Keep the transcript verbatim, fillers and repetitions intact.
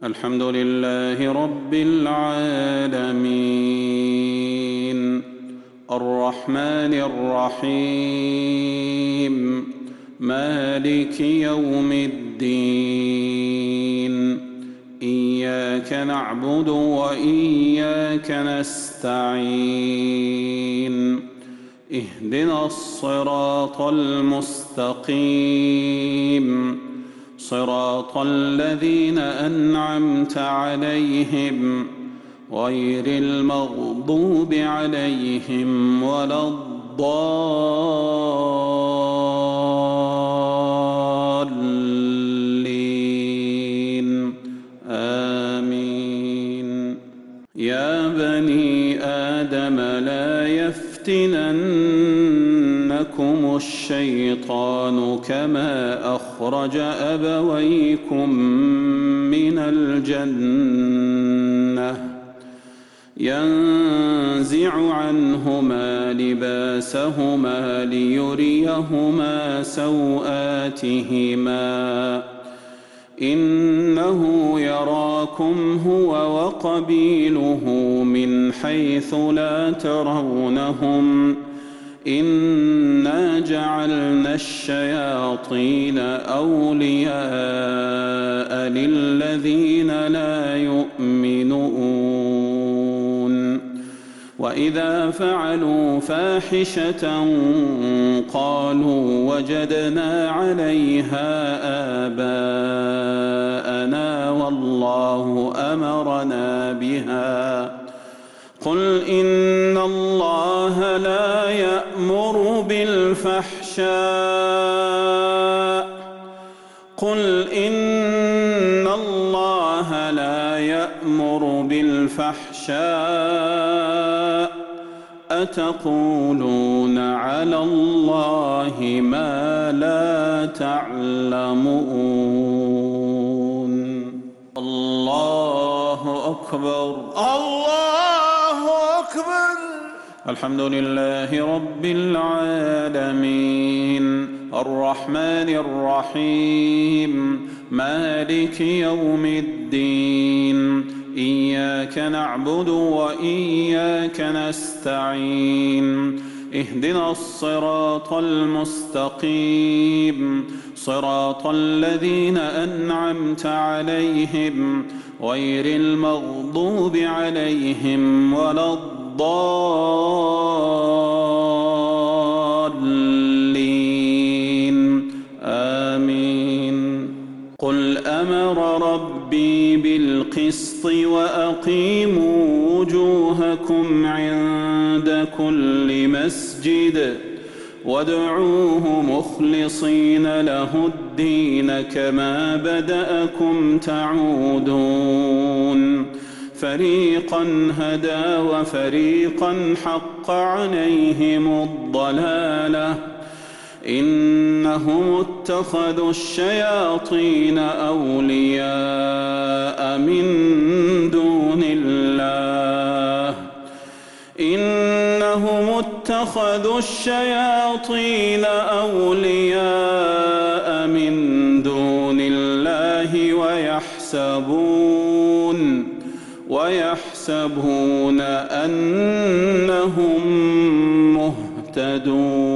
الحمد لله رب العالمين الرحمن الرحيم مالك يوم الدين إياك نعبد وإياك نستعين اهدنا الصراط المستقيم صراط الذين أنعمت عليهم غير المغضوب عليهم ولا الضالين آمين. يا بني آدم لا يفتننكم الشيطان كما أخرج أبويكم من الجنة ينزع عنهما لباسهما ليريهما سوآتهما إنه يراكم هو وقبيله من حيث لا ترونهم إنا جعلنا الشياطين أولياء للذين لا يؤمنون وإذا فعلوا فاحشة قالوا وجدنا عليها آباءنا والله أمرنا بها قل إن الله لا يأمر بالفحشاء قل إن الله لا يأمر بالفحشاء أتقولون على الله ما لا تعلمون. الله أكبر. الله أكبر. الحمد لله رب العالمين الرحمن الرحيم مالك يوم الدين إياك نعبد وإياك نستعين اهدنا الصراط المستقيم صراط الذين أنعمت عليهم غير المغضوب عليهم ولا الضالين آمين. قل أمر ربي بالقسط وأقيموا وجوهكم عند كل مسجد وادعوه مخلصين له الدين كما بدأكم تعودون فريقا هدى وفريقا حق عليهم الضلالة إنهم اتخذوا الشياطين أولياء من دون الله إنهم اتخذوا الشياطين أولياء من دون الله ويحسبون ويحسبون أنهم مهتدون.